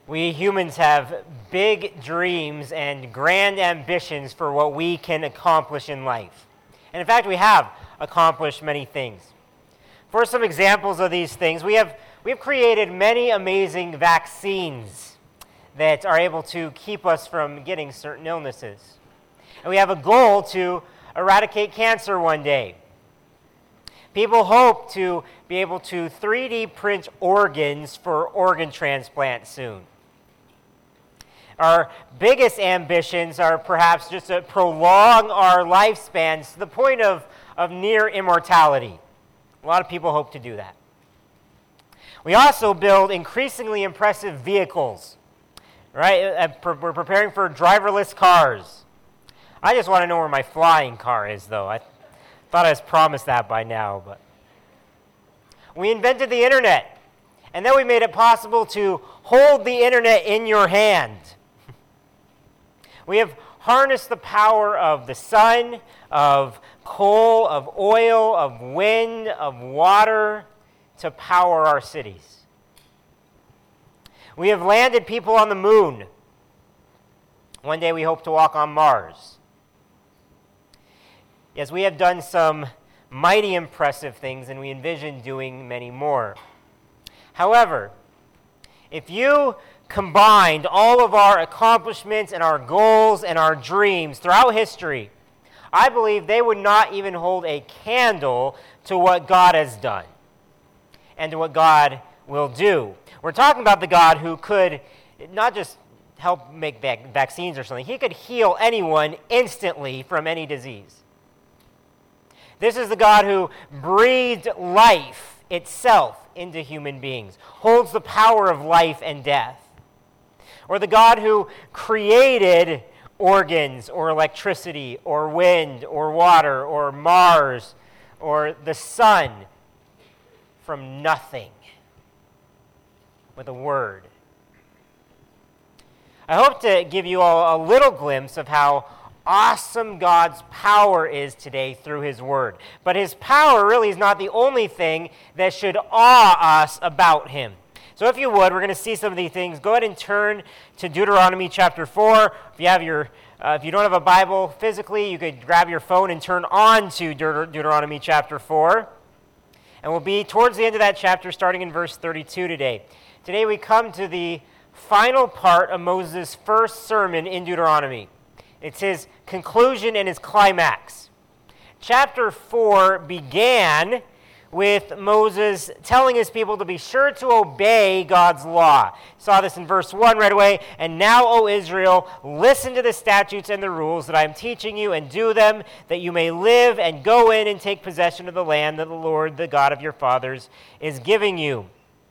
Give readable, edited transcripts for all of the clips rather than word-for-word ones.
We humans have big dreams and grand ambitions for what we can accomplish in life. And in fact, we have accomplished many things. For some examples of these things, we've created many amazing vaccines that are able to keep us from getting certain illnesses. And we have a goal to eradicate cancer one day. People hope to be able to 3D print organs for organ transplant soon. Our biggest ambitions are perhaps just to prolong our lifespans to the point of near immortality. A lot of people hope to do that. We also build increasingly impressive vehicles, right? We're preparing for driverless cars. I just want to know where my flying car is, though. I thought I was promised that by now, but we invented the internet, and then we made it possible to hold the internet in your hand. We have harnessed the power of the sun, of coal, of oil, of wind, of water to power our cities. We have landed people on the moon. One day we hope to walk on Mars. Yes, we have done some mighty impressive things, and we envision doing many more. However, if you combined all of our accomplishments and our goals and our dreams throughout history, I believe they would not even hold a candle to what God has done and to what God will do. We're talking about the God who could not just help make vaccines or something, he could heal anyone instantly from any disease. This is the God who breathed life itself into human beings, holds the power of life and death. Or the God who created organs or electricity or wind or water or Mars or the sun from nothing with a word. I hope to give you all a little glimpse of how awesome God's power is today through his word. But his power really is not the only thing that should awe us about him. So if you would, we're going to see some of these things. Go ahead and turn to Deuteronomy chapter 4. If you don't have a Bible physically, you could grab your phone and turn on to Deuteronomy chapter 4. And we'll be towards the end of that chapter, starting in verse 32 today. Today we come to the final part of Moses' first sermon in Deuteronomy. It's his conclusion and his climax. Chapter 4 began with Moses telling his people to be sure to obey God's law. Saw this in verse 1 right away. And now, O Israel, listen to the statutes and the rules that I am teaching you, and do them, that you may live and go in and take possession of the land that the Lord, the God of your fathers, is giving you.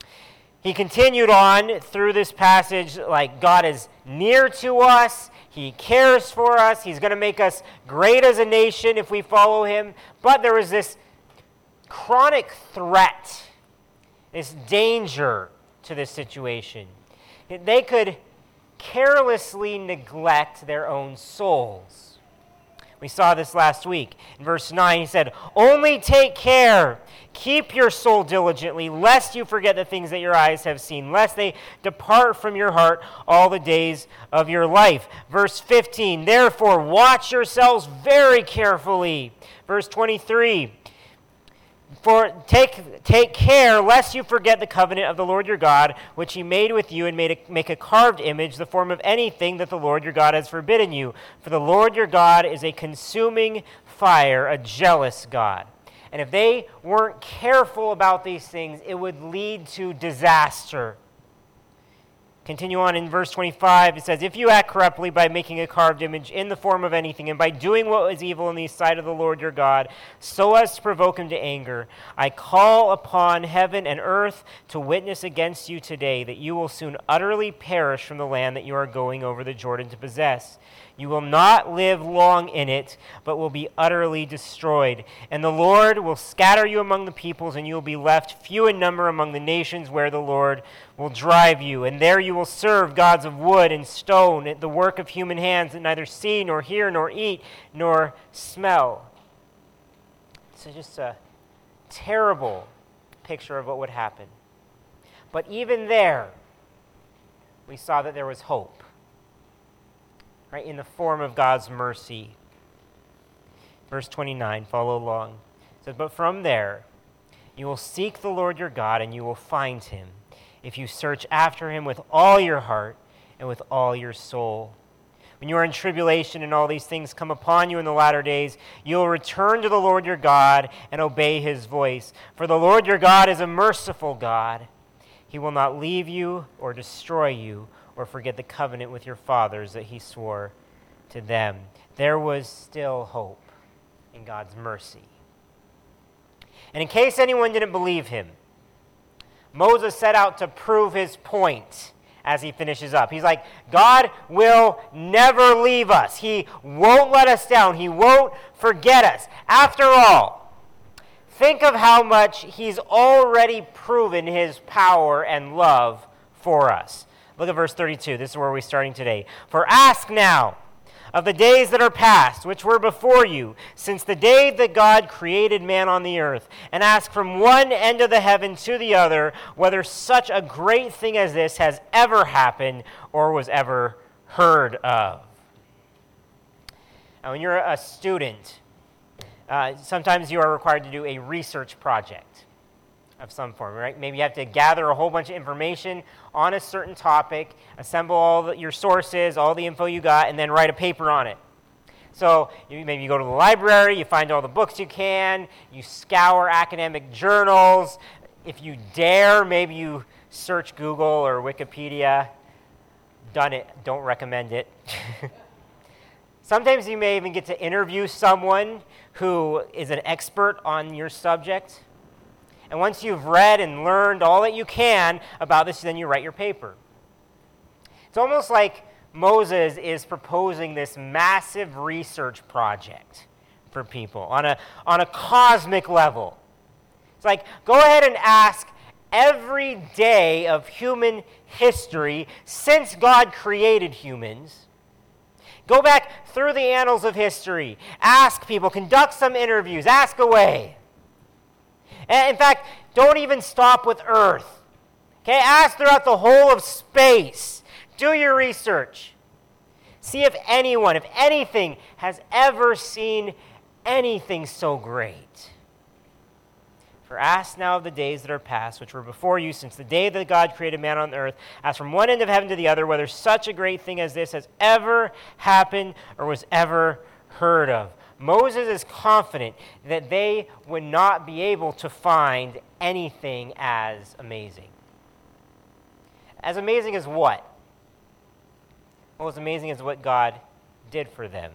He continued on through this passage like God is near to us. He cares for us. He's going to make us great as a nation if we follow him. But there was this chronic threat, this danger to this situation. They could carelessly neglect their own souls. We saw this last week. In verse 9, he said, "Only take care, keep your soul diligently, lest you forget the things that your eyes have seen, lest they depart from your heart all the days of your life." Verse 15, "Therefore watch yourselves very carefully." Verse 23, "For take care lest you forget the covenant of the Lord your God, which he made with you, and make a carved image, the form of anything that the Lord your God has forbidden you. For the Lord your God is a consuming fire, a jealous God." And if they weren't careful about these things, it would lead to disaster. Continue on in verse 25, it says, "If you act corruptly by making a carved image in the form of anything, and by doing what is evil in the sight of the Lord your God, so as to provoke him to anger, I call upon heaven and earth to witness against you today that you will soon utterly perish from the land that you are going over the Jordan to possess. You will not live long in it, but will be utterly destroyed. And the Lord will scatter you among the peoples, and you will be left few in number among the nations where the Lord will drive you. And there you will serve gods of wood and stone, the work of human hands that neither see nor hear nor eat nor smell." So just a terrible picture of what would happen. But even there, we saw that there was hope, right, in the form of God's mercy. Verse 29, follow along. It says, "But from there you will seek the Lord your God, and you will find him, if you search after him with all your heart and with all your soul. When you are in tribulation and all these things come upon you in the latter days, you will return to the Lord your God and obey his voice. For the Lord your God is a merciful God. He will not leave you or destroy you or forget the covenant with your fathers that he swore to them." There was still hope in God's mercy. And in case anyone didn't believe him, Moses set out to prove his point as he finishes up. He's like, God will never leave us. He won't let us down. He won't forget us. After all, think of how much he's already proven his power and love for us. Look at verse 32. This is where we're starting today. "For ask now of the days that are past, which were before you, since the day that God created man on the earth, and ask from one end of the heaven to the other, whether such a great thing as this has ever happened or was ever heard of." Now, when you're a student, sometimes you are required to do a research project of some form, right? Maybe you have to gather a whole bunch of information on a certain topic, assemble all your sources, all the info you got, and then write a paper on it. So maybe you go to the library, you find all the books you can, you scour academic journals. If you dare, maybe you search Google or Wikipedia. Done it, don't recommend it. Sometimes you may even get to interview someone who is an expert on your subject. And once you've read and learned all that you can about this, then you write your paper. It's almost like Moses is proposing this massive research project for people on a cosmic level. It's like, go ahead and ask every day of human history since God created humans. Go back through the annals of history. Ask people, conduct some interviews, ask away. And in fact, don't even stop with Earth. Okay, ask throughout the whole of space. Do your research. See if anyone, if anything, has ever seen anything so great. "For ask now of the days that are past, which were before you, since the day that God created man on the earth, ask from one end of heaven to the other, whether such a great thing as this has ever happened or was ever heard of." Moses is confident that they would not be able to find anything as amazing. As amazing as what? Well, as amazing as what God did for them.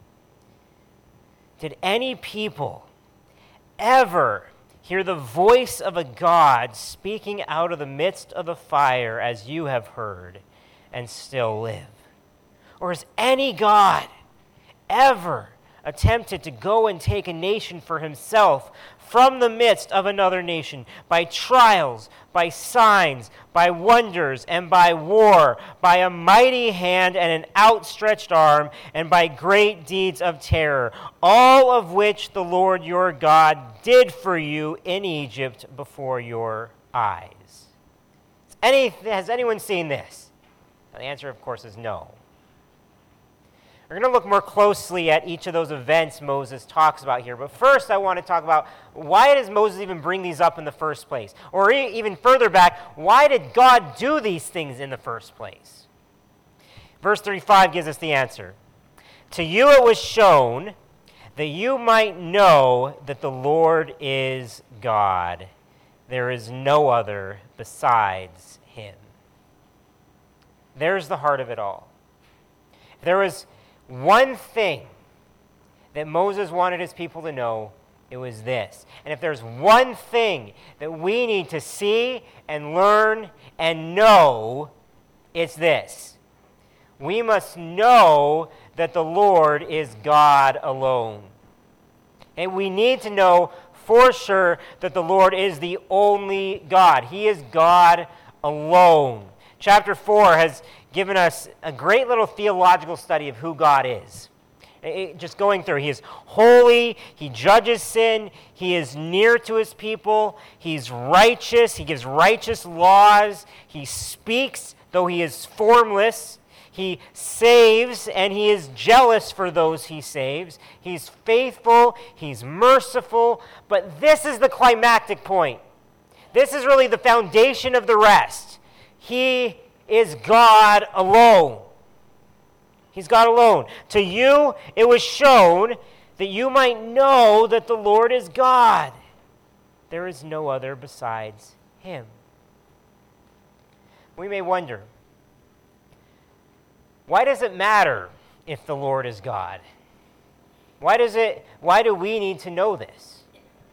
Did any people ever hear the voice of a God speaking out of the midst of the fire as you have heard and still live? Or has any God ever attempted to go and take a nation for himself from the midst of another nation by trials, by signs, by wonders, and by war, by a mighty hand and an outstretched arm, and by great deeds of terror, all of which the Lord your God did for you in Egypt before your eyes? Has anyone seen this? The answer, of course, is no. We're going to look more closely at each of those events Moses talks about here. But first, I want to talk about why does Moses even bring these up in the first place? Or even further back, why did God do these things in the first place? Verse 35 gives us the answer. "To you it was shown that you might know that the Lord is God. There is no other besides him." There's the heart of it all. There was one thing that Moses wanted his people to know, it was this. And if there's one thing that we need to see and learn and know, it's this. We must know that the Lord is God alone. And we need to know for sure that the Lord is the only God. He is God alone. Chapter 4 has given us a great little theological study of who God is. Just going through, he is holy, he judges sin, he is near to his people, he's righteous, he gives righteous laws, he speaks Though he is formless, he saves, and he is jealous for those he saves. He's faithful, he's merciful, but this is the climactic point. This is really the foundation of the rest. He is God alone. He's God alone. To you, it was shown that you might know that the Lord is God. There is no other besides him. We may wonder, why does it matter if the Lord is God? Why do we need to know this?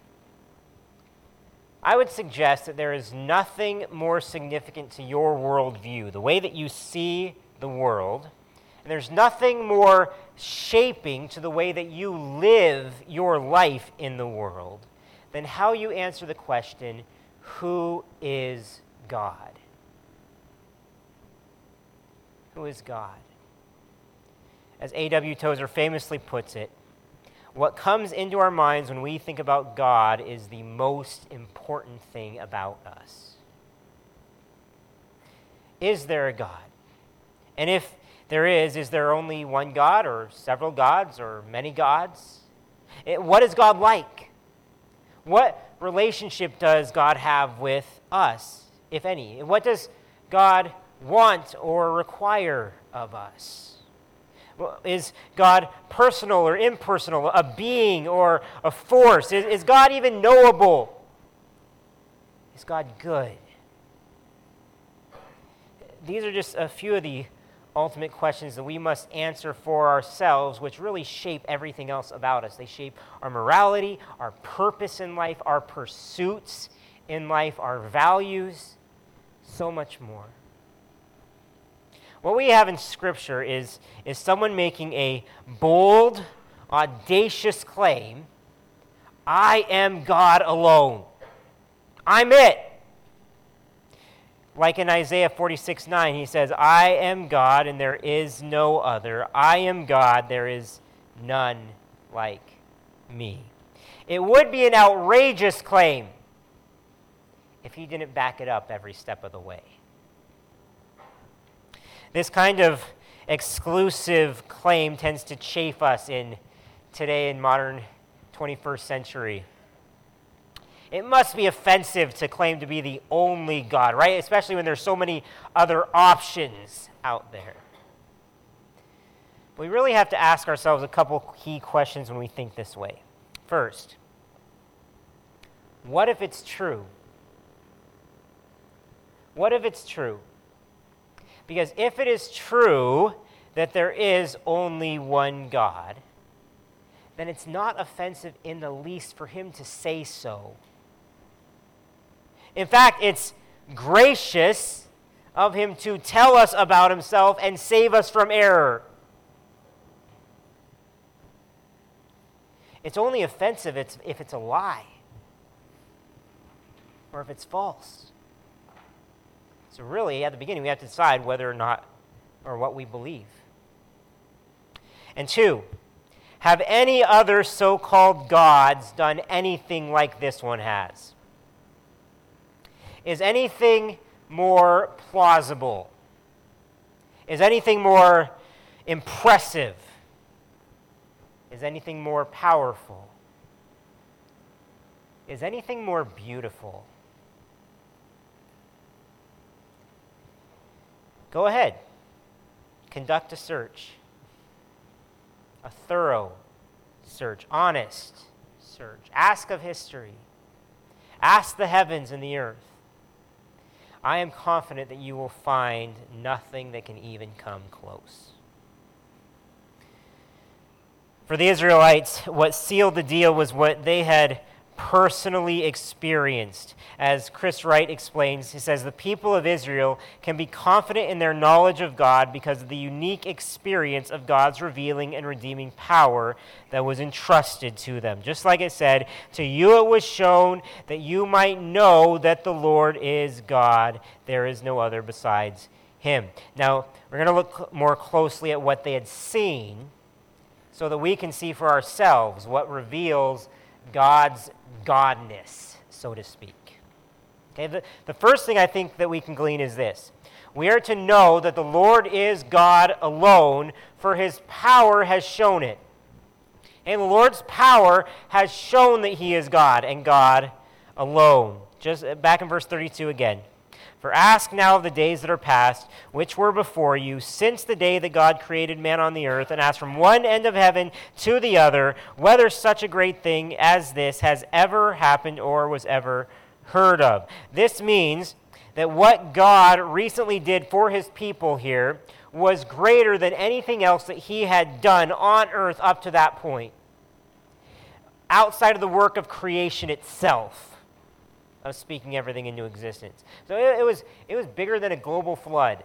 I would suggest that there is nothing more significant to your worldview, the way that you see the world, and there's nothing more shaping to the way that you live your life in the world than how you answer the question, who is God? Who is God? As A.W. Tozer famously puts it, what comes into our minds when we think about God is the most important thing about us. Is there a God? And if there is there only one God or several gods or many gods? What is God like? What relationship does God have with us, if any? What does God want or require of us? Is God personal or impersonal, a being or a force? Is God even knowable? Is God good? These are just a few of the ultimate questions that we must answer for ourselves, which really shape everything else about us. They shape our morality, our purpose in life, our pursuits in life, our values, so much more. What we have in Scripture is someone making a bold, audacious claim, I am God alone. I'm it. Like in Isaiah 46:9, he says, I am God and there is no other. I am God, there is none like me. It would be an outrageous claim if he didn't back it up every step of the way. This kind of exclusive claim tends to chafe us today in modern 21st century. It must be offensive to claim to be the only God, right? Especially when there's so many other options out there. We really have to ask ourselves a couple key questions when we think this way. First, what if it's true? What if it's true? Because if it is true that there is only one God, then it's not offensive in the least for him to say so. In fact, it's gracious of him to tell us about himself and save us from error. It's only offensive if it's a lie or if it's false. So really, at the beginning, we have to decide whether or not or what we believe. And two, have any other so-called gods done anything like this one has? Is anything more plausible? Is anything more impressive? Is anything more powerful? Is anything more beautiful? Go ahead. Conduct a search. A thorough search. Honest search. Ask of history. Ask the heavens and the earth. I am confident that you will find nothing that can even come close. For the Israelites, what sealed the deal was what they had personally experienced. As Chris Wright explains, he says, the people of Israel can be confident in their knowledge of God because of the unique experience of God's revealing and redeeming power that was entrusted to them. Just like it said, to you it was shown that you might know that the Lord is God. There is no other besides him. Now, we're going to look more closely at what they had seen so that we can see for ourselves what reveals God's godness, so to speak. Okay, the first thing I think that we can glean is this. We are to know that the Lord is God alone, for his power has shown it. And the Lord's power has shown that he is God and God alone. Just back in verse 32 again. For ask now of the days that are past, which were before you, since the day that God created man on the earth, and ask from one end of heaven to the other, whether such a great thing as this has ever happened or was ever heard of. This means that what God recently did for his people here was greater than anything else that he had done on earth up to that point, outside of the work of creation itself, of speaking everything into existence. So it was bigger than a global flood,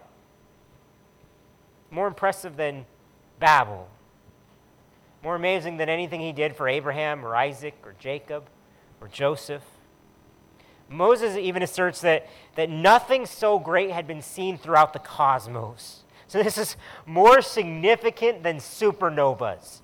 more impressive than Babel, more amazing than anything he did for Abraham or Isaac or Jacob or Joseph. Moses even asserts that nothing so great had been seen throughout the cosmos. So this is more significant than supernovas.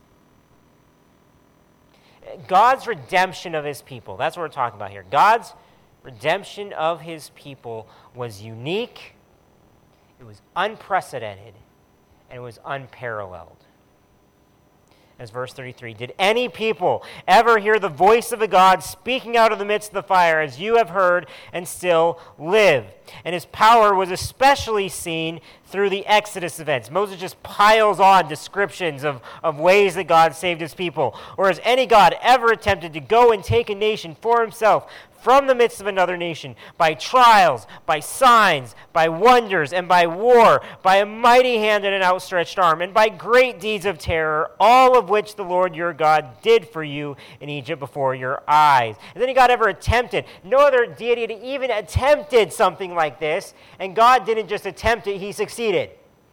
God's redemption of his people, that's what we're talking about here. God's redemption of his people was unique, it was unprecedented, and it was unparalleled. As verse 33, did any people ever hear the voice of a God speaking out of the midst of the fire, as you have heard and still live? And his power was especially seen through the Exodus events. Moses just piles on descriptions of ways that God saved his people. Or has any God ever attempted to go and take a nation for himself from the midst of another nation, by trials, by signs, by wonders, and by war, by a mighty hand and an outstretched arm, and by great deeds of terror, all of which the Lord your God did for you in Egypt before your eyes? Has any God ever attempted? No other deity had even attempted something like this, and God didn't just attempt it, he succeeded.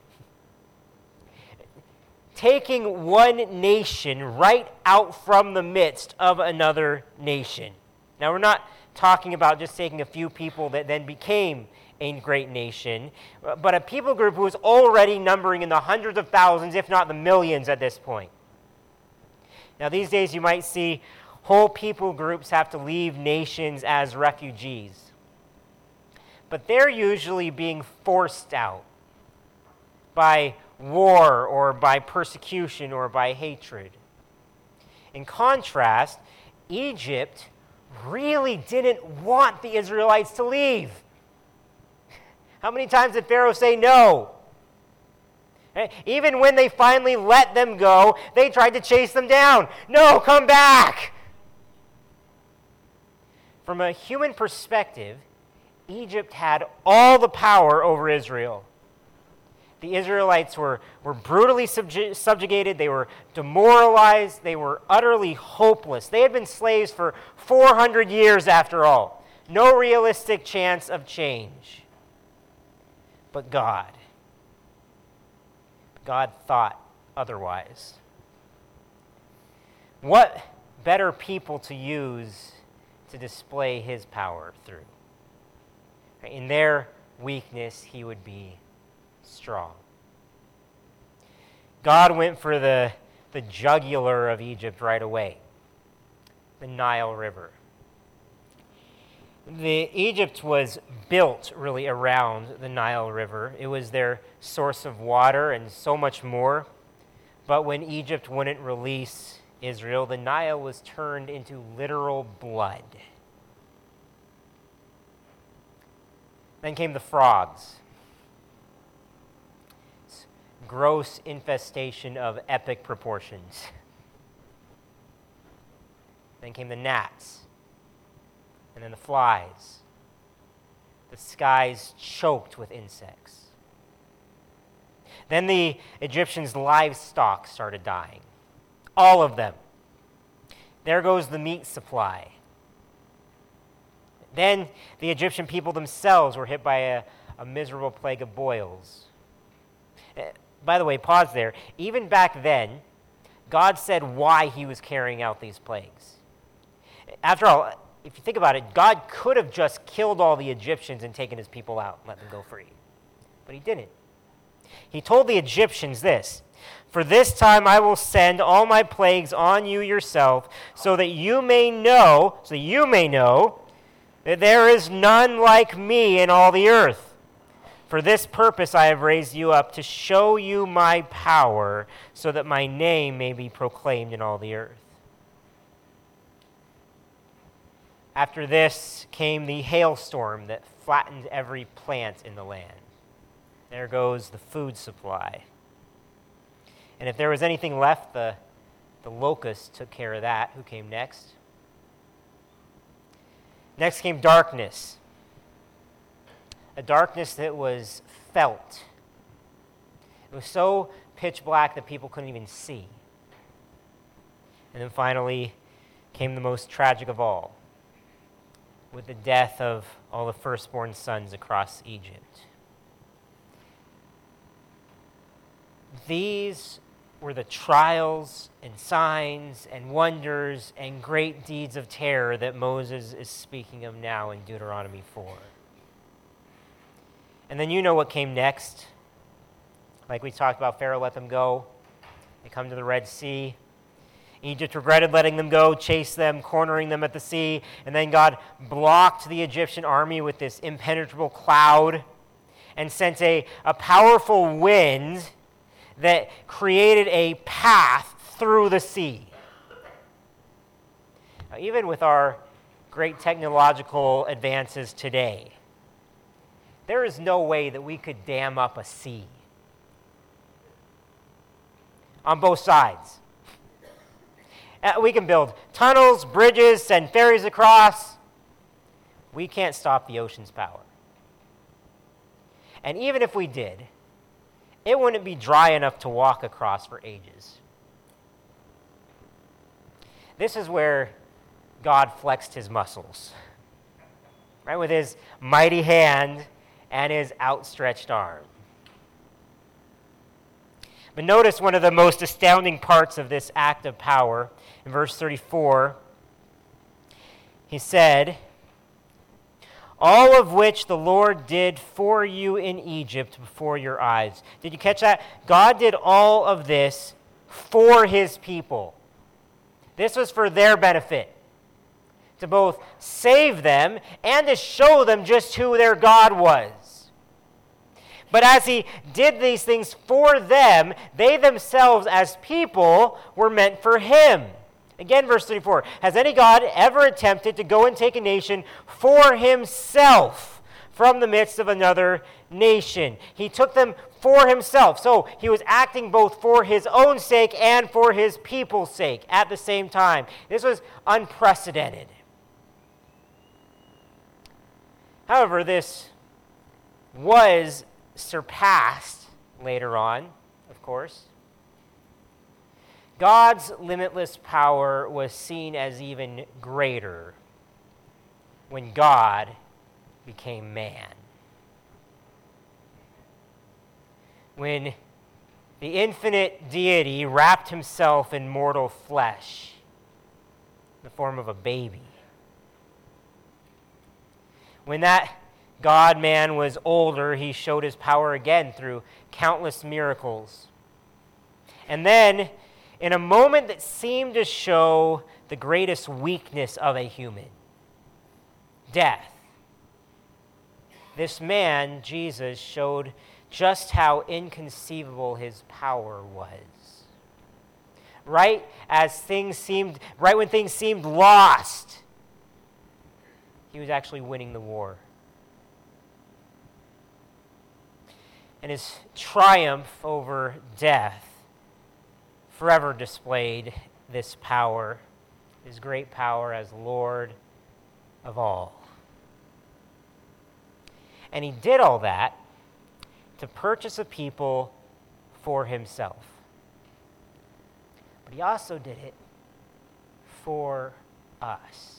Taking one nation right out from the midst of another nation. Now, we're not talking about just taking a few people that then became a great nation, but a people group who was already numbering in the hundreds of thousands, if not the millions at this point. Now, these days you might see whole people groups have to leave nations as refugees, but they're usually being forced out by war or by persecution or by hatred. In contrast, Egypt really didn't want the Israelites to leave. How many times did Pharaoh say no? Even when they finally let them go, they tried to chase them down. No, come back! From a human perspective, Egypt had all the power over Israel. The Israelites were brutally subjugated, they were demoralized, they were utterly hopeless. They had been slaves for 400 years after all. No realistic chance of change. But God thought otherwise. What better people to use to display his power through? In their weakness, he would be strong. God went for the jugular of Egypt right away, the Nile River. Egypt was built really around the Nile River. It was their source of water and so much more. But when Egypt wouldn't release Israel, the Nile was turned into literal blood. Then came the frogs. Gross infestation of epic proportions. Then came the gnats, and then the flies. The skies choked with insects. Then the Egyptians' livestock started dying. All of them. There goes the meat supply. Then the Egyptian people themselves were hit by a miserable plague of boils. By the way, pause there. Even back then, God said why he was carrying out these plagues. After all, if you think about it, God could have just killed all the Egyptians and taken his people out and let them go free. But he didn't. He told the Egyptians this: "For this time I will send all my plagues on you yourself, so that you may know that there is none like me in all the earth. For this purpose I have raised you up, to show you my power, so that my name may be proclaimed in all the earth. After this came the hailstorm that flattened every plant in the land. There goes the food supply. And if there was anything left, the locusts took care of that. Who came next? Next came darkness. A darkness that was felt. It was so pitch black that people couldn't even see. And then finally came the most tragic of all, with the death of all the firstborn sons across Egypt. These were the trials and signs and wonders and great deeds of terror that Moses is speaking of now in Deuteronomy 4. And then you know what came next. Like we talked about, Pharaoh let them go. They come to the Red Sea. Egypt regretted letting them go, chased them, cornering them at the sea, and then God blocked the Egyptian army with this impenetrable cloud and sent a powerful wind that created a path through the sea. Now, even with our great technological advances today, there is no way that we could dam up a sea on both sides. We can build tunnels, bridges, send ferries across. We can't stop the ocean's power. And even if we did, it wouldn't be dry enough to walk across for ages. This is where God flexed his muscles, right, with his mighty hand and his outstretched arm. But notice one of the most astounding parts of this act of power. In verse 34, he said, all of which the Lord did for you in Egypt before your eyes. Did you catch that? God did all of this for his people. This was for their benefit, to both save them and to show them just who their God was. But as he did these things for them, they themselves as people were meant for him. Again, verse 34, has any God ever attempted to go and take a nation for himself from the midst of another nation? He took them for himself. So he was acting both for his own sake and for his people's sake at the same time. This was unprecedented. However, this was surpassed later on, of course. God's limitless power was seen as even greater when God became man. When the infinite deity wrapped himself in mortal flesh in the form of a baby. When that God-man was older, he showed his power again through countless miracles. And then, in a moment that seemed to show the greatest weakness of a human, death, this man, Jesus, showed just how inconceivable his power was. Right when things seemed lost, he was actually winning the war. And his triumph over death forever displayed this power, his great power as Lord of all. And he did all that to purchase a people for himself. But he also did it for us.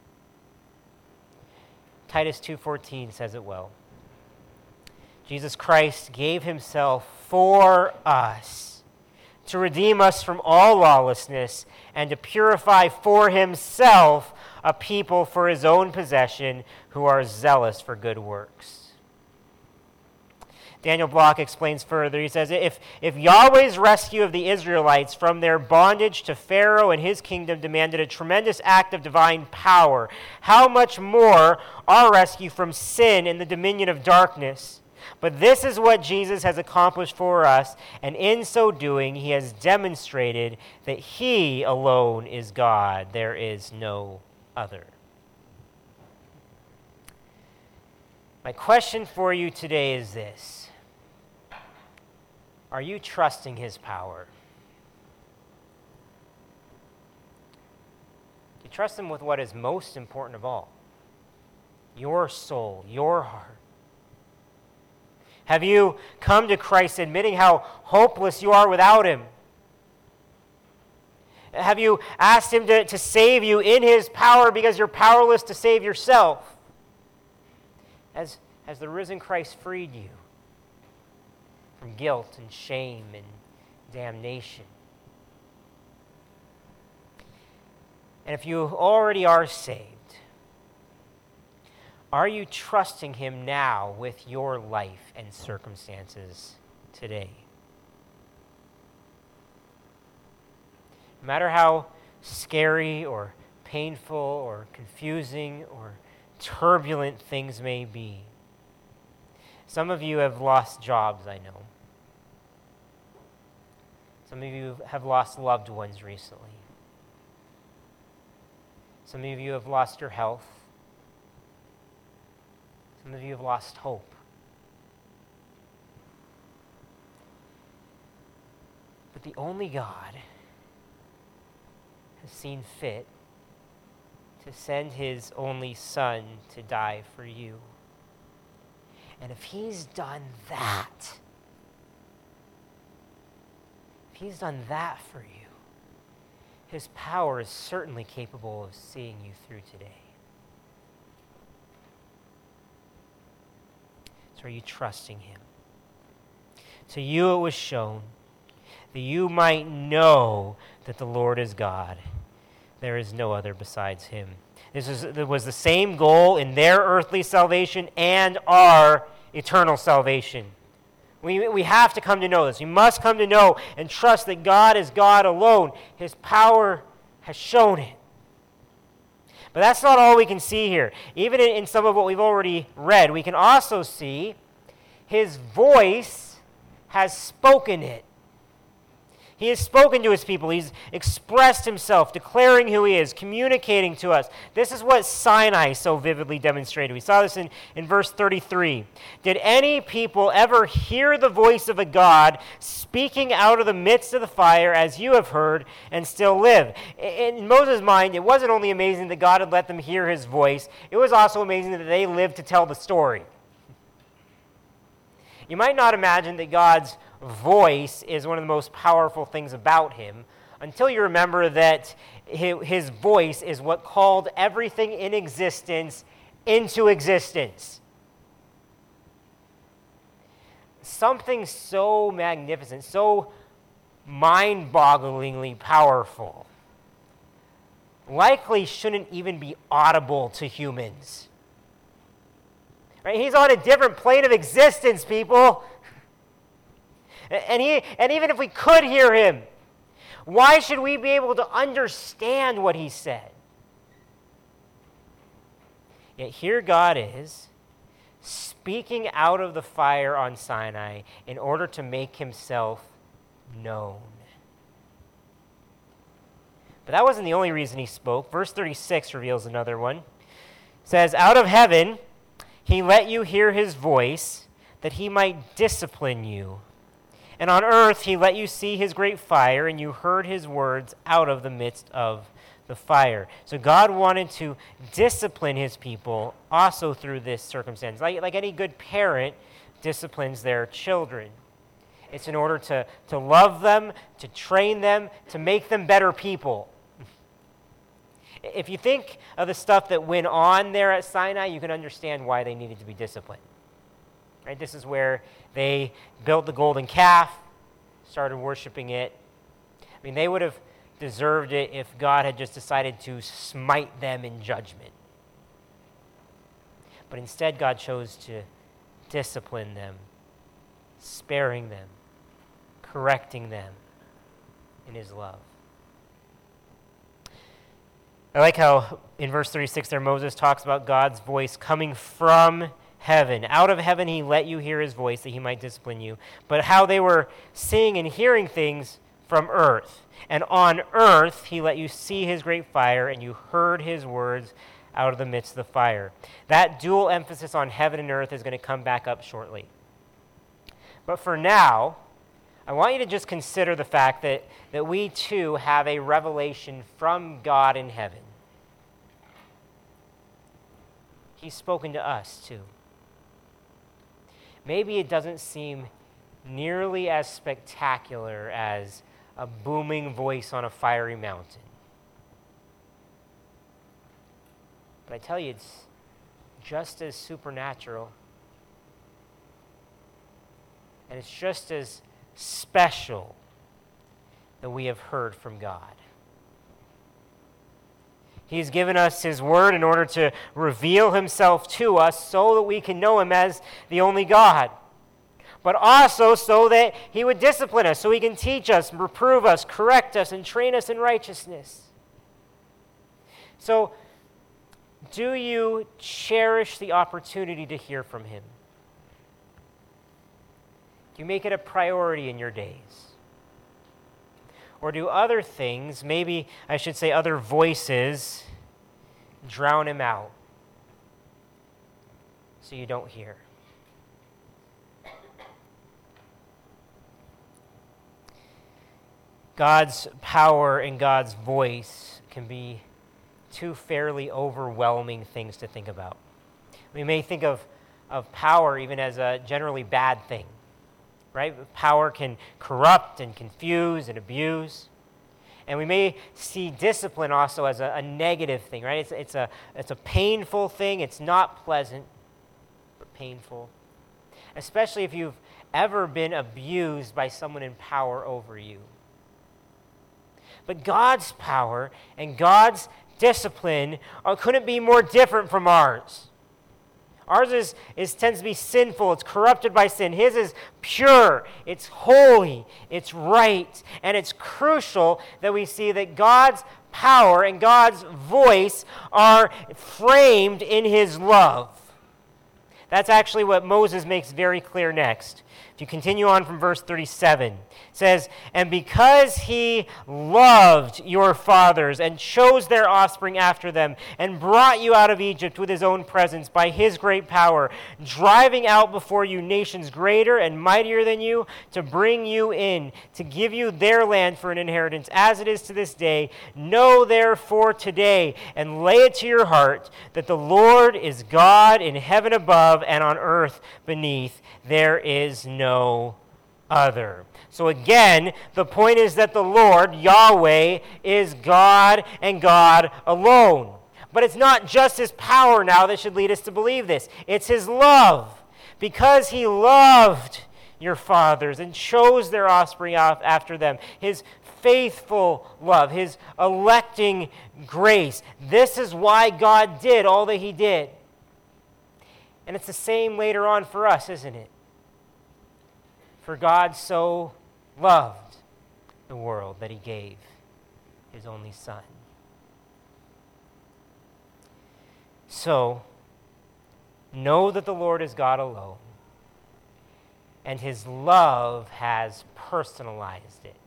Titus 2:14 says it well. Jesus Christ gave himself for us to redeem us from all lawlessness and to purify for himself a people for his own possession who are zealous for good works. Daniel Block explains further. He says, if Yahweh's rescue of the Israelites from their bondage to Pharaoh and his kingdom demanded a tremendous act of divine power, how much more our rescue from sin and the dominion of darkness? But this is what Jesus has accomplished for us, and in so doing, he has demonstrated that he alone is God. There is no other. My question for you today is this: are you trusting his power? Do you trust him with what is most important of all? Your soul, your heart. Have you come to Christ admitting how hopeless you are without him? Have you asked him to save you in his power because you're powerless to save yourself? Has the risen Christ freed you from guilt and shame and damnation? And if you already are saved, are you trusting him now with your life and circumstances today? No matter how scary or painful or confusing or turbulent things may be. Some of you have lost jobs, I know. Some of you have lost loved ones recently. Some of you have lost your health. Some of you have lost hope. But the only God has seen fit to send his only Son to die for you. And if he's done that, for you, his power is certainly capable of seeing you through today. So are you trusting him? To you it was shown that you might know that the Lord is God. There is no other besides him. There was the same goal in their earthly salvation and our eternal salvation. We have to come to know this. We must come to know and trust that God is God alone. His power has shown it. But that's not all we can see here. Even in some of what we've already read, we can also see his voice has spoken it. He has spoken to his people. He's expressed himself, declaring who he is, communicating to us. This is what Sinai so vividly demonstrated. We saw this in verse 33. Did any people ever hear the voice of a God speaking out of the midst of the fire as you have heard and still live? In Moses' mind, it wasn't only amazing that God had let them hear his voice, it was also amazing that they lived to tell the story. You might not imagine that God's voice is one of the most powerful things about him until you remember that his voice is what called everything in existence into existence. Something so magnificent, so mind-bogglingly powerful, likely shouldn't even be audible to humans. Right? He's on a different plane of existence, people. And even if we could hear him, why should we be able to understand what he said? Yet here God is, speaking out of the fire on Sinai in order to make himself known. But that wasn't the only reason he spoke. Verse 36 reveals another one. It says, out of heaven he let you hear his voice, that he might discipline you. And on earth he let you see his great fire, and you heard his words out of the midst of the fire. So God wanted to discipline his people also through this circumstance. Like any good parent disciplines their children. It's in order to love them, to train them, to make them better people. If you think of the stuff that went on there at Sinai, you can understand why they needed to be disciplined. Right? This is where they built the golden calf, started worshiping it. I mean, they would have deserved it if God had just decided to smite them in judgment. But instead, God chose to discipline them sparing them, correcting them in his love. I like how in verse 36 there Moses talks about God's voice coming from heaven. Out of heaven he let you hear his voice that he might discipline you. But how they were seeing and hearing things from earth. And on earth he let you see his great fire, and you heard his words out of the midst of the fire. That dual emphasis on heaven and earth is going to come back up shortly. But for now, I want you to just consider the fact that we too have a revelation from God in heaven. He's spoken to us too. Maybe it doesn't seem nearly as spectacular as a booming voice on a fiery mountain. But I tell you, it's just as supernatural. And it's just as special that we have heard from God. He's given us his word in order to reveal himself to us so that we can know him as the only God. But also so that he would discipline us, so he can teach us, reprove us, correct us, and train us in righteousness. So, do you cherish the opportunity to hear from him? Do you make it a priority in your days? Or do other things, maybe I should say other voices, drown him out so you don't hear? God's power and God's voice can be two fairly overwhelming things to think about. We may think of power even as a generally bad thing, right? Power can corrupt and confuse and abuse. And we may see discipline also as a negative thing, right? It's a painful thing. It's not pleasant, but painful. Especially if you've ever been abused by someone in power over you. But God's power and God's discipline couldn't be more different from ours. Ours tends to be sinful. It's corrupted by sin. His is pure. It's holy. It's right. And it's crucial that we see that God's power and God's voice are framed in his love. That's actually what Moses makes very clear next. If you continue on from verse 37, it says, "And because he loved your fathers and chose their offspring after them and brought you out of Egypt with his own presence by his great power, driving out before you nations greater and mightier than you, to bring you in, to give you their land for an inheritance, as it is to this day, know therefore today and lay it to your heart that the Lord is God in heaven above and on earth beneath. There is no other." So again, the point is that the Lord, Yahweh, is God and God alone. But it's not just his power now that should lead us to believe this. It's his love. Because he loved your fathers and chose their offspring after them, his faithful love, his electing grace. This is why God did all that he did. And it's the same later on for us, isn't it? For God so loved the world that he gave his only Son. So, know that the Lord is God alone, and his love has personalized it.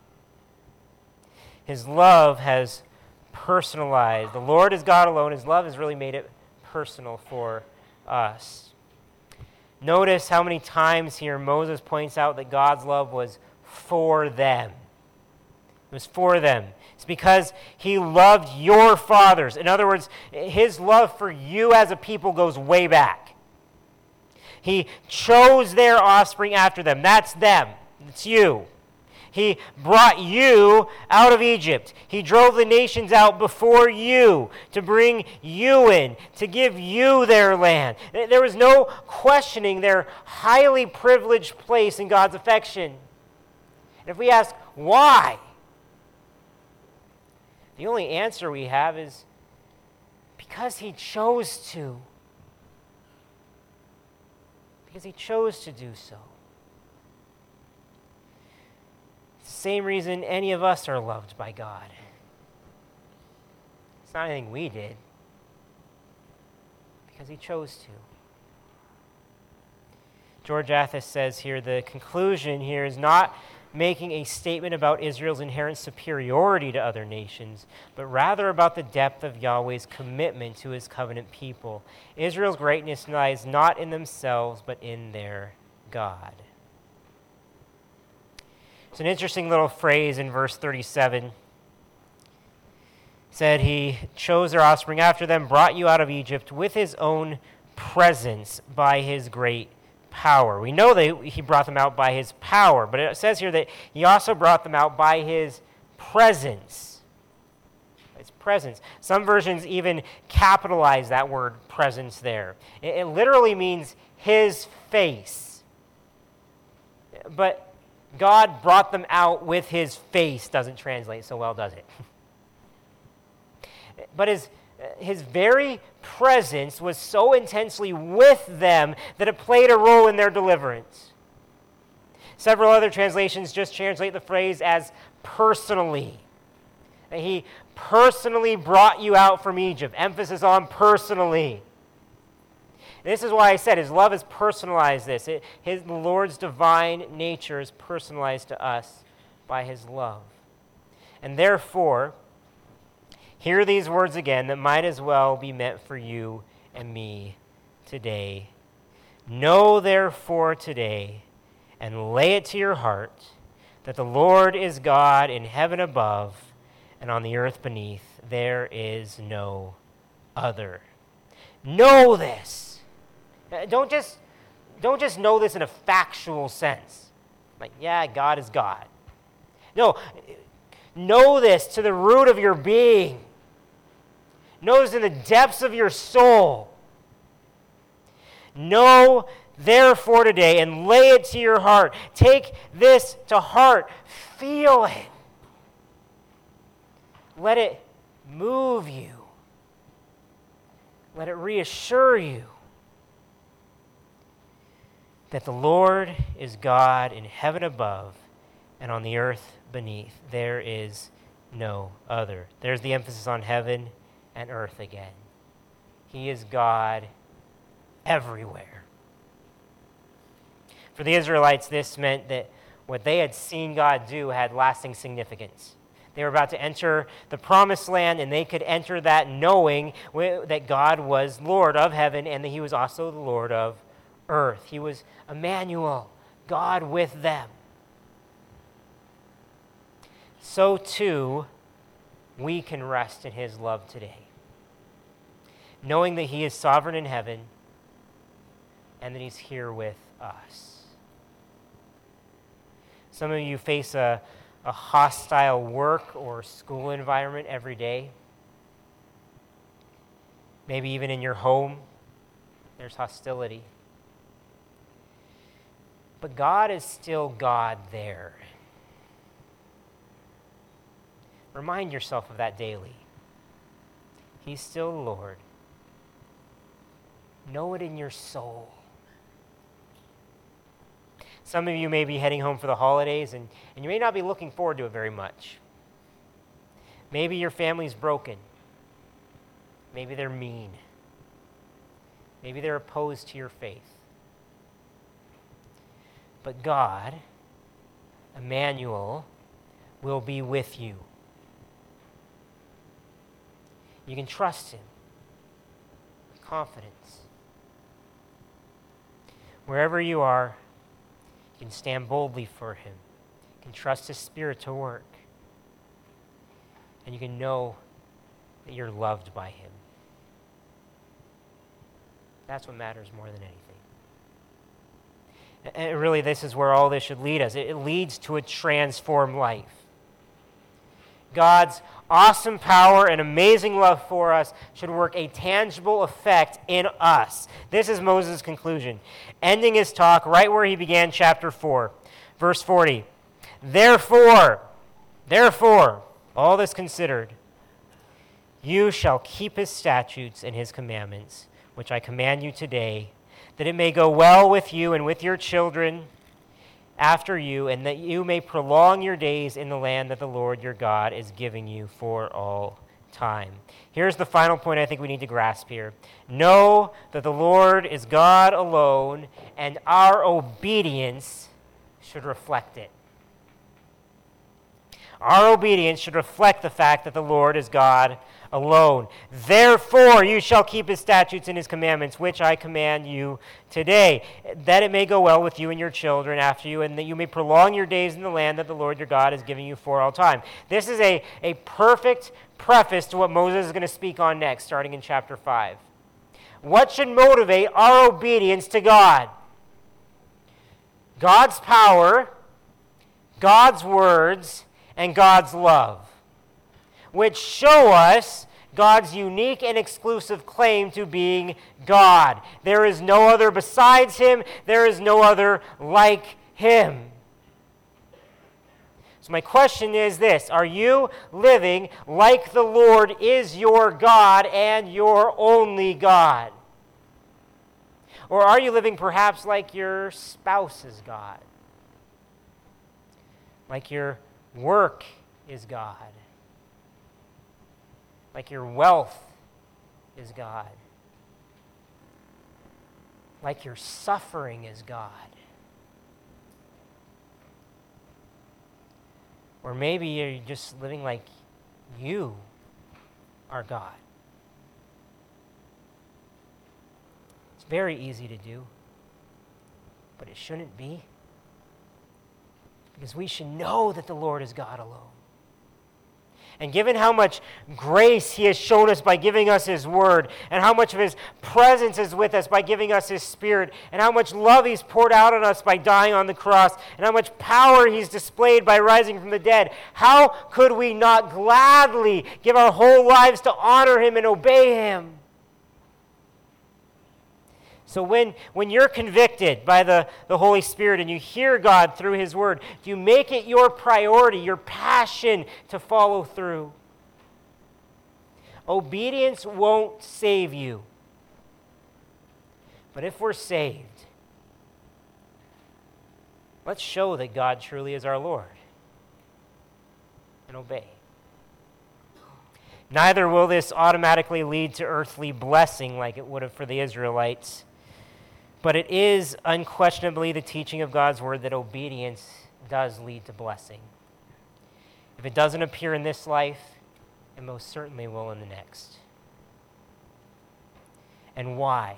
His love has personalized. The Lord is God alone. His love has really made it personal for us. Notice how many times here Moses points out that God's love was for them. It was for them. It's because he loved your fathers. In other words, his love for you as a people goes way back. He chose their offspring after them. That's them. It's you. He brought you out of Egypt. He drove the nations out before you to bring you in, to give you their land. There was no questioning their highly privileged place in God's affection. And if we ask why, the only answer we have is because he chose to. Because he chose to do so. same reason any of us are loved by God. It's not anything we did, because he chose to. George Athas says here, the conclusion here is not making a statement about Israel's inherent superiority to other nations, but rather about the depth of Yahweh's commitment to his covenant people. Israel's greatness lies not in themselves, but in their God. It's an interesting little phrase in verse 37. It said, he chose their offspring after them, brought you out of Egypt with his own presence by his great power. We know that he brought them out by his power, but it says here that he also brought them out by his presence. His presence. Some versions even capitalize that word presence there. It literally means his face. But God brought them out with his face doesn't translate so well, does it? But his very presence was so intensely with them that it played a role in their deliverance. Several other translations just translate the phrase as personally. He personally brought you out from Egypt. Emphasis on personally. This is why I said his love is personalized this. The Lord's divine nature is personalized to us by his love. And therefore, hear these words again that might as well be meant for you and me today. Know therefore today, and lay it to your heart, that the Lord is God in heaven above, and on the earth beneath. There is no other. Know this. Don't just know this in a factual sense. Like, yeah, God is God. No, know this to the root of your being. Know this in the depths of your soul. Know therefore today and lay it to your heart. Take this to heart. Feel it. Let it move you. Let it reassure you that the Lord is God in heaven above and on the earth beneath. There is no other. There's the emphasis on heaven and earth again. He is God everywhere. For the Israelites, this meant that what they had seen God do had lasting significance. They were about to enter the promised land, and they could enter that knowing that God was Lord of heaven and that he was also the Lord of earth. He was Emmanuel, God with them. So too, we can rest in his love today, knowing that he is sovereign in heaven and that he's here with us. Some of you face a hostile work or school environment every day. Maybe even in your home, there's hostility. But God is still God there. Remind yourself of that daily. He's still Lord. Know it in your soul. Some of you may be heading home for the holidays, and you may not be looking forward to it very much. Maybe your family's broken. Maybe they're mean. Maybe they're opposed to your faith. But God, Emmanuel, will be with you. You can trust him with confidence. Wherever you are, you can stand boldly for him. You can trust his Spirit to work. And you can know that you're loved by him. That's what matters more than anything. And really, this is where all this should lead us. It leads to a transformed life. God's awesome power and amazing love for us should work a tangible effect in us. This is Moses' conclusion, ending his talk right where he began chapter 4, verse 40. Therefore, all this considered, you shall keep his statutes and his commandments, which I command you today, that it may go well with you and with your children, after you, and that you may prolong your days in the land that the Lord your God is giving you for all time. Here's the final point I think we need to grasp here. Know that the Lord is God alone, and our obedience should reflect it. Our obedience should reflect the fact that the Lord is God alone. Therefore, you shall keep his statutes and his commandments, which I command you today, that it may go well with you and your children after you, and that you may prolong your days in the land that the Lord your God is giving you for all time. This is a perfect preface to what Moses is going to speak on next, starting in chapter 5. What should motivate our obedience to God? God's power, God's words, and God's love, which show us God's unique and exclusive claim to being God. There is no other besides him. There is no other like him. So my question is this: are you living like the Lord is your God and your only God? Or are you living perhaps like your spouse's God? Like your work is God? Like your wealth is God? Like your suffering is God? Or maybe you're just living like you are God. It's very easy to do, but it shouldn't be. Because we should know that the Lord is God alone. And given how much grace he has shown us by giving us his word, and how much of his presence is with us by giving us his spirit, and how much love he's poured out on us by dying on the cross, and how much power he's displayed by rising from the dead, how could we not gladly give our whole lives to honor him and obey him? So when you're convicted by the Holy Spirit and you hear God through his word, do you make it your priority, your passion to follow through? Obedience won't save you. But if we're saved, let's show that God truly is our Lord and obey. Neither will this automatically lead to earthly blessing like it would have for the Israelites. But it is unquestionably the teaching of God's word that obedience does lead to blessing. If it doesn't appear in this life, it most certainly will in the next. And why?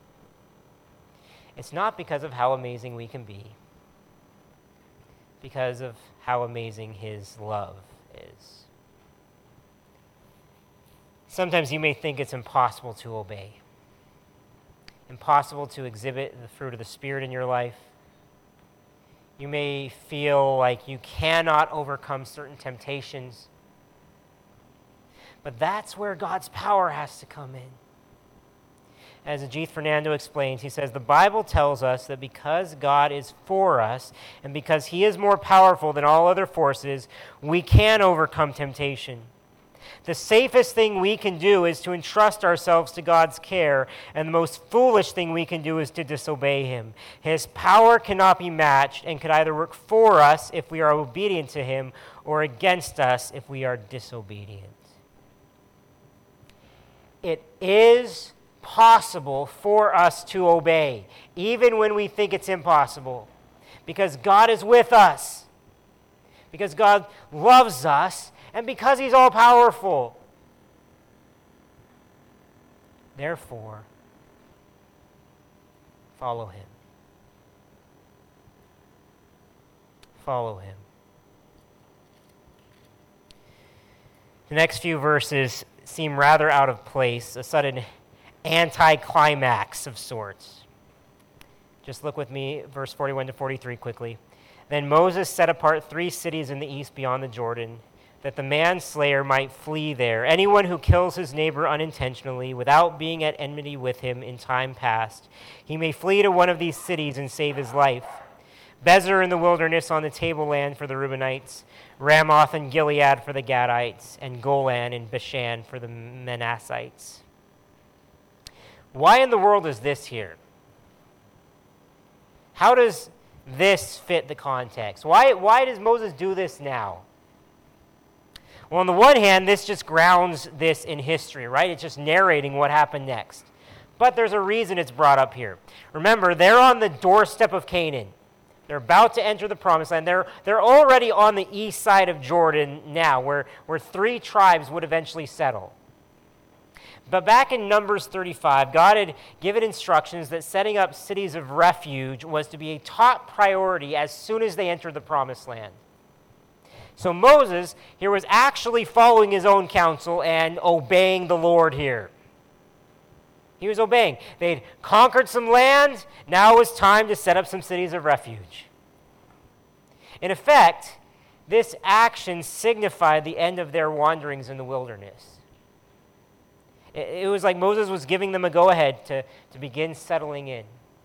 It's not because of how amazing we can be, because of how amazing his love is. Sometimes you may think it's impossible to obey. Impossible to exhibit the fruit of the Spirit in your life. You may feel like you cannot overcome certain temptations. But that's where God's power has to come in. As Ajith Fernando explains, he says, the Bible tells us that because God is for us and because he is more powerful than all other forces, we can overcome temptation. The safest thing we can do is to entrust ourselves to God's care, and the most foolish thing we can do is to disobey him. His power cannot be matched and could either work for us if we are obedient to him or against us if we are disobedient. It is possible for us to obey, even when we think it's impossible, because God is with us, because God loves us, and because he's all-powerful. Therefore, follow him. Follow him. The next few verses seem rather out of place, a sudden anticlimax of sorts. Just look with me, verse 41 to 43 quickly. Then Moses set apart 3 cities in the east beyond the Jordan, that the manslayer might flee there. Anyone who kills his neighbor unintentionally, without being at enmity with him in time past, he may flee to one of these cities and save his life. Bezer in the wilderness on the tableland for the Reubenites, Ramoth and Gilead for the Gadites, and Golan in Bashan for the Manassites. Why in the world is this here? How does this fit the context? Why does Moses do this now? Well, on the one hand, this just grounds this in history, right? It's just narrating what happened next. But there's a reason it's brought up here. Remember, they're on the doorstep of Canaan. They're about to enter the promised land. They're already on the east side of Jordan now, where 3 tribes would eventually settle. But back in Numbers 35, God had given instructions that setting up cities of refuge was to be a top priority as soon as they entered the promised land. So Moses here was actually following his own counsel and obeying the Lord here. He was obeying. They'd conquered some land. Now it was time to set up some cities of refuge. In effect, this action signified the end of their wanderings in the wilderness. It was like Moses was giving them a go-ahead to begin settling in.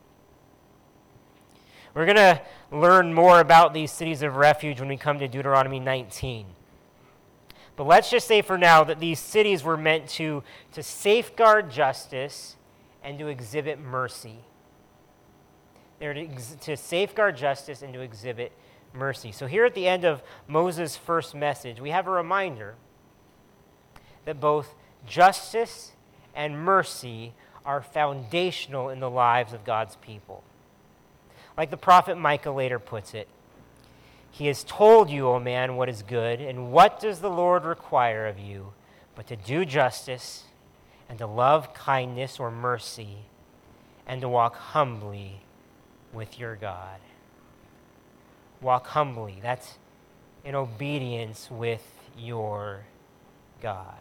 We're going to learn more about these cities of refuge when we come to Deuteronomy 19. But let's just say for now that these cities were meant to safeguard justice and to exhibit mercy. They're to safeguard justice and to exhibit mercy. So here at the end of Moses' first message, we have a reminder that both justice and mercy are foundational in the lives of God's people. Like the prophet Micah later puts it, "He has told you, O man, what is good, and what does the Lord require of you, but to do justice, and to love kindness or mercy, and to walk humbly with your God." Walk humbly. That's in obedience with your God.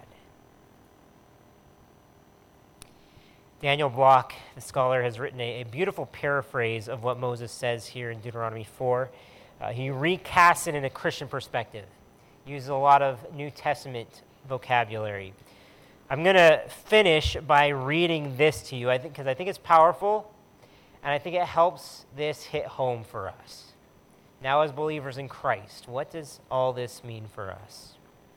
Daniel Block, the scholar, has written a beautiful paraphrase of what Moses says here in Deuteronomy 4. He recasts it in a Christian perspective. He uses a lot of New Testament vocabulary. I'm going to finish by reading this to you because I think it's powerful, and I think it helps this hit home for us. Now as believers in Christ, what does all this mean for us?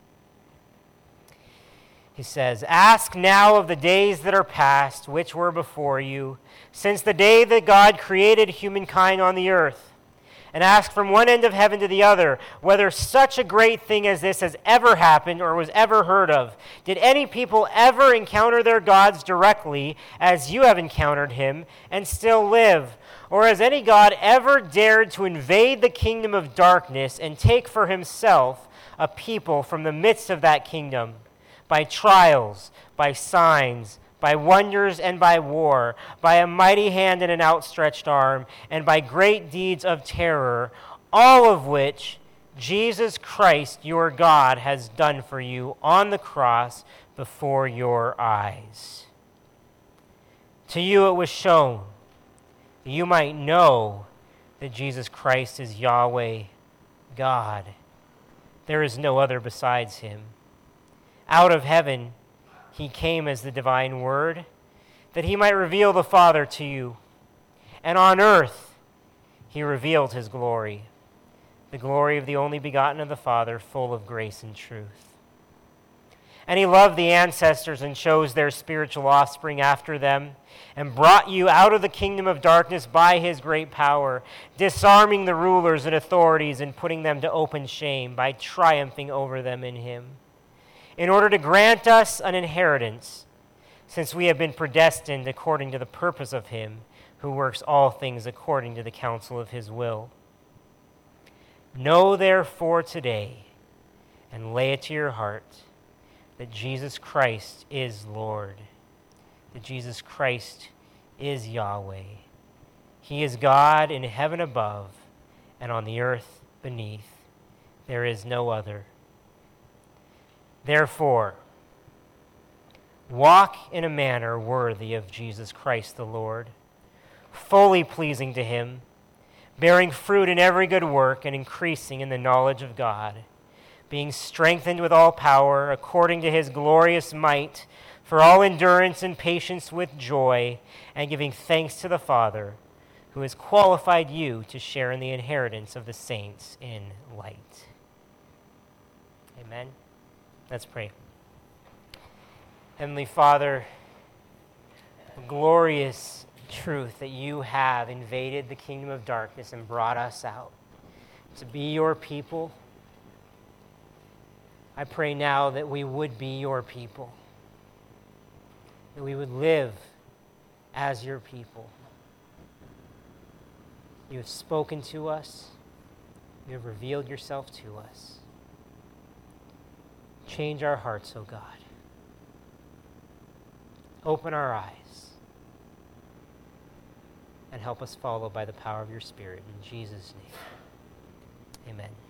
He says, "Ask now of the days that are past, which were before you, since the day that God created humankind on the earth. And ask from one end of heaven to the other, whether such a great thing as this has ever happened or was ever heard of. Did any people ever encounter their gods directly, as you have encountered him, and still live? Or has any God ever dared to invade the kingdom of darkness and take for himself a people from the midst of that kingdom? By trials, by signs, by wonders and by war, by a mighty hand and an outstretched arm, and by great deeds of terror, all of which Jesus Christ, your God, has done for you on the cross before your eyes. To you it was shown that you might know that Jesus Christ is Yahweh, God. There is no other besides him. Out of heaven he came as the divine Word, that he might reveal the Father to you. And on earth he revealed his glory, the glory of the only begotten of the Father, full of grace and truth. And he loved the ancestors and chose their spiritual offspring after them, and brought you out of the kingdom of darkness by his great power, disarming the rulers and authorities and putting them to open shame by triumphing over them in him, in order to grant us an inheritance, since we have been predestined according to the purpose of him who works all things according to the counsel of his will. Know therefore today, and lay it to your heart, that Jesus Christ is Lord, that Jesus Christ is Yahweh. He is God in heaven above, and on the earth beneath. There is no other. Therefore, walk in a manner worthy of Jesus Christ the Lord, fully pleasing to him, bearing fruit in every good work and increasing in the knowledge of God, being strengthened with all power according to his glorious might, for all endurance and patience with joy, and giving thanks to the Father, who has qualified you to share in the inheritance of the saints in light." Amen. Let's pray. Heavenly Father, glorious truth that you have invaded the kingdom of darkness and brought us out to be your people. I pray now that we would be your people, that we would live as your people. You have spoken to us. You have revealed yourself to us. Change our hearts, O God. Open our eyes and help us follow by the power of your Spirit. In Jesus' name, amen.